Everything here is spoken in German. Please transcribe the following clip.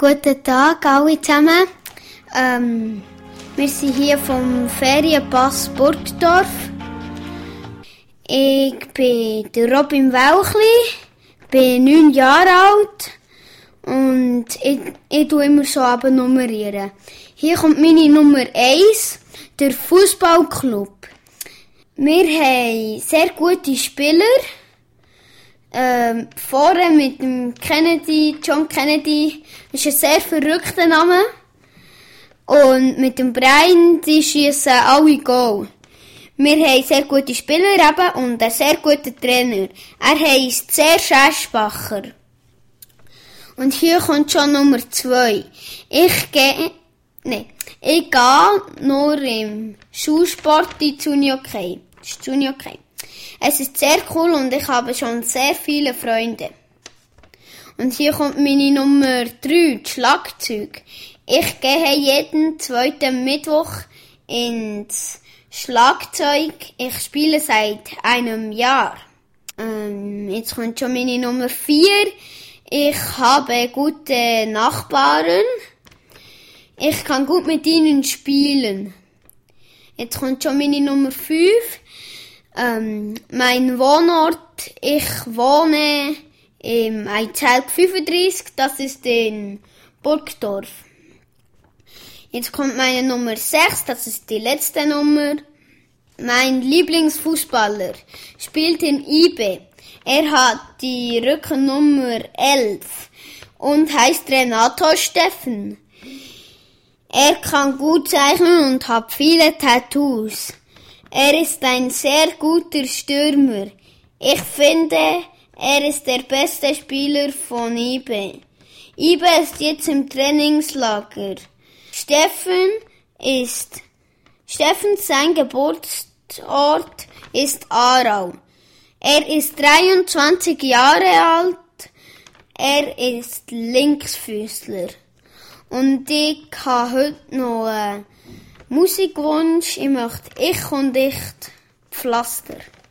Guten Tag alle zusammen. Wir sind hier vom Ferienpass Burgdorf. Ich bin der Robin Welchli, bin 9 Jahre alt und ich tue immer so nummerieren. Hier kommt meine Nummer 1, der Fußballclub. Wir haben sehr gute Spieler. Vorne mit dem John Kennedy, ist ein sehr verrückter Name. Und mit dem Brian, die schiessen alle Goal. Wir haben sehr gute Spieler eben und einen sehr guten Trainer. Er heisst Serge Eschbacher. Und hier kommt schon Nummer 2. Ich gehe nur im Schulsport in Juniokei. Es ist sehr cool und ich habe schon sehr viele Freunde. Und hier kommt meine Nummer 3, das Schlagzeug. Ich gehe jeden zweiten Mittwoch ins Schlagzeug. Ich spiele seit einem Jahr. Jetzt kommt schon meine Nummer 4. Ich habe gute Nachbarn. Ich kann gut mit ihnen spielen. Jetzt kommt schon meine Nummer 5. Mein Wohnort, ich wohne im Eichzelb 35, das ist in Burgdorf. Jetzt kommt meine Nummer 6, das ist die letzte Nummer. Mein Lieblingsfußballer spielt in IB. Er hat die Rückennummer 11 und heißt Renato Steffen. Er kann gut zeichnen und hat viele Tattoos. Er ist ein sehr guter Stürmer. Ich finde, er ist der beste Spieler von IB. IB ist jetzt im Trainingslager. Sein Geburtsort ist Aarau. Er ist 23 Jahre alt. Er ist Linksfüßler. Und ich habe heute noch Musikwunsch, ich möchte Ich und Ich Pflaster.